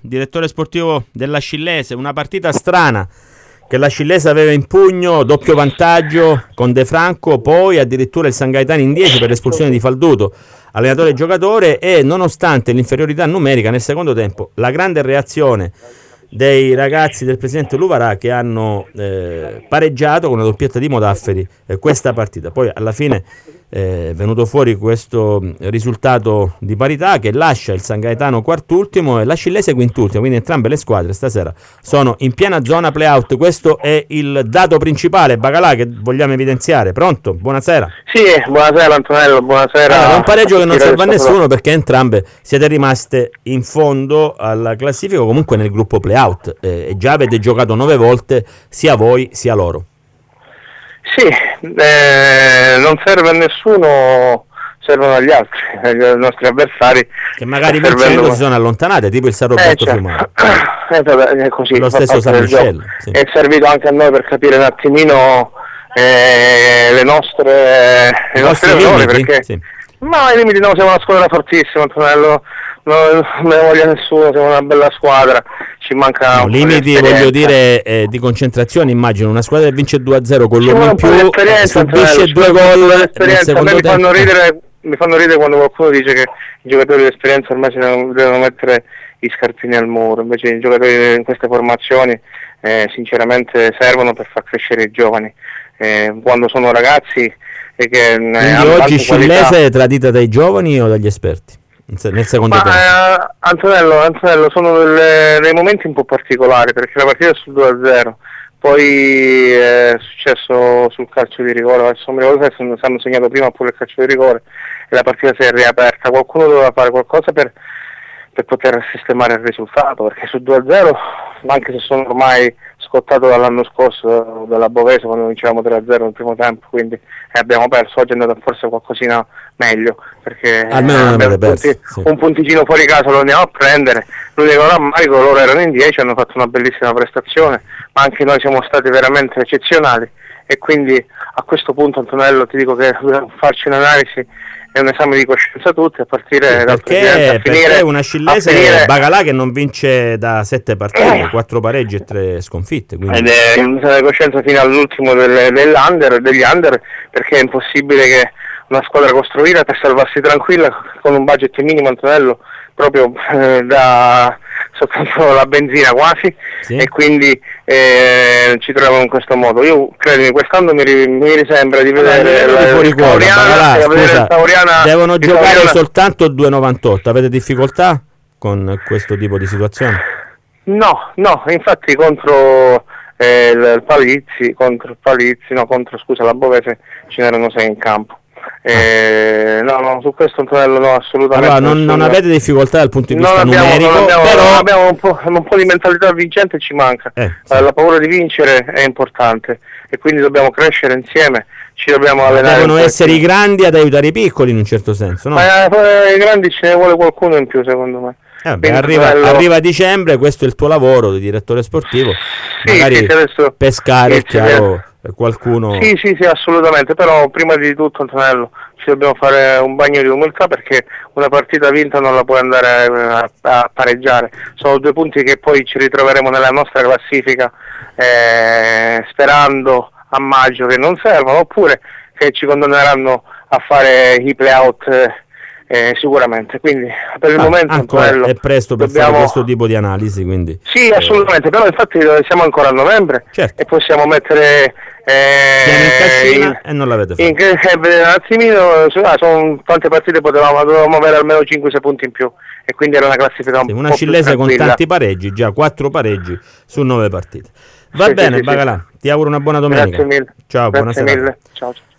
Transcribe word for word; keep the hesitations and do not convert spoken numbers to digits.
direttore sportivo dell'Ascillese, una partita strana che l'Ascillese aveva in pugno, doppio vantaggio con De Franco, poi addirittura il San Gaetano in dieci per l'espulsione di Falduto, allenatore e giocatore, e nonostante l'inferiorità numerica nel secondo tempo, la grande reazione dei ragazzi del presidente Luvarà che hanno eh, pareggiato con una doppietta di Modafferi eh, questa partita. Poi alla fine è venuto fuori questo risultato di parità che lascia il San Gaetano quartultimo e l'Ascillese quintultimo, quindi entrambe le squadre stasera sono in piena zona play-out. Questo è il dato principale, Bacalà, che vogliamo evidenziare. Pronto? Buonasera. Sì, buonasera Antonello, buonasera. Allora, è un pareggio che non serve a nessuno perché entrambe siete rimaste in fondo alla classifica, comunque nel gruppo play-out, eh, e già avete giocato nove volte sia voi sia loro. Sì, eh, non serve a nessuno, servono agli altri, ai nostri avversari. Che magari vincendo si sono allontanate, tipo il San Roberto eh, Fiumara. È così, lo stesso San Michele. Sì. È servito anche a noi per capire un attimino eh, le nostre le nostre errori, perché sì. Ma ai limiti no, siamo una squadra fortissima, Antonello, non me ne voglia nessuno, siamo una bella squadra, ci manca no, limiti, voglio dire, eh, di concentrazione. Immagino una squadra che vince due a zero con l'uomo in più, subisce due gol nel secondo mi tempo. fanno ridere mi fanno ridere quando qualcuno dice che i giocatori di esperienza ormai si devono, devono mettere gli scarpini al muro, invece i giocatori in queste formazioni eh, sinceramente servono per far crescere i giovani, eh, quando sono ragazzi e che quindi eh, oggi Scillese è tradita dai giovani o dagli esperti nel secondo Ma, tempo? Eh, Antonello, Antonello, sono delle, dei momenti un po' particolari, perché la partita è sul due a zero, poi è successo sul calcio di rigore, adesso mi ricordo se hanno segnato prima oppure il calcio di rigore e la partita si è riaperta, qualcuno doveva fare qualcosa per, per poter sistemare il risultato, perché sul due a zero, anche se sono ormai scottato dall'anno scorso dalla Bovese quando vincevamo tre a zero nel primo tempo, quindi eh, abbiamo perso, oggi è andato forse qualcosina meglio, perché almeno eh, un, perso, punti, sì. un punticino fuori casa lo andiamo a prendere. L'unico rammarico, loro erano in dieci, hanno fatto una bellissima prestazione, ma anche noi siamo stati veramente eccezionali, e quindi a questo punto, Antonello, ti dico che dobbiamo farci un'analisi e un esame di coscienza tutti, a partire sì, dal perché, a finire, perché una Scillese finire... Bacalà che non vince da sette partite, quattro pareggi e tre sconfitte, quindi... ed è un esame di coscienza fino all'ultimo del, dell'under, degli under, perché è impossibile che una squadra costruita per salvarsi tranquilla con un budget minimo, Antonello, proprio eh, da soltanto la benzina quasi, sì. E quindi eh, ci troviamo in questo modo. Io credo che quest'anno mi, ri, mi risembra di vedere allora, la, fuori Tauriana, Bacalà, scusa, Tauriana, devono giocare Tauriana. soltanto due e novantotto. Avete difficoltà con questo tipo di situazione? No, no, infatti contro eh, il Palizzi, contro il Palizzi, no, contro scusa la Bovese ce n'erano sei in campo. Eh, no, no, su questo Antonello no, assolutamente. Allora non, non avete difficoltà dal punto di vista non abbiamo, numerico, non abbiamo, però non abbiamo un, po', un po' di mentalità vincente ci manca. Eh, sì. eh, la paura di vincere è importante e quindi dobbiamo crescere insieme, ci dobbiamo allenare. Devono essere i grandi ad aiutare i piccoli in un certo senso, no? Ma eh, i grandi ce ne vuole qualcuno in più, secondo me. Eh, beh, arriva, bello... arriva a dicembre, questo è il tuo lavoro di direttore sportivo, sì, magari sì, adesso... pescare, sì, chiaro, qualcuno... Sì, sì, sì, assolutamente, però prima di tutto, Antonello, ci dobbiamo fare un bagno di umiltà, perché una partita vinta non la puoi andare a, a pareggiare, sono due punti che poi ci ritroveremo nella nostra classifica eh, sperando a maggio che non servono, oppure che ci condanneranno a fare i play-out eh, Eh, sicuramente, quindi per il ah, momento Antonello, è presto per dobbiamo... fare questo tipo di analisi, quindi sì, assolutamente, eh... però infatti siamo ancora a novembre, certo. E possiamo mettere eh, in cascina in... e non l'avete fatto. In... Eh, vedere un attimino, ah, sono tante partite, potevamo, dovevamo avere almeno cinque sei punti in più e quindi era una classifica un sì, po' una Scillese con tanti pareggi, già quattro pareggi su nove partite. Va sì, bene, sì, Bacalà, sì. Ti auguro una buona domenica. Grazie mille. Ciao, Grazie buonasera. mille. Ciao.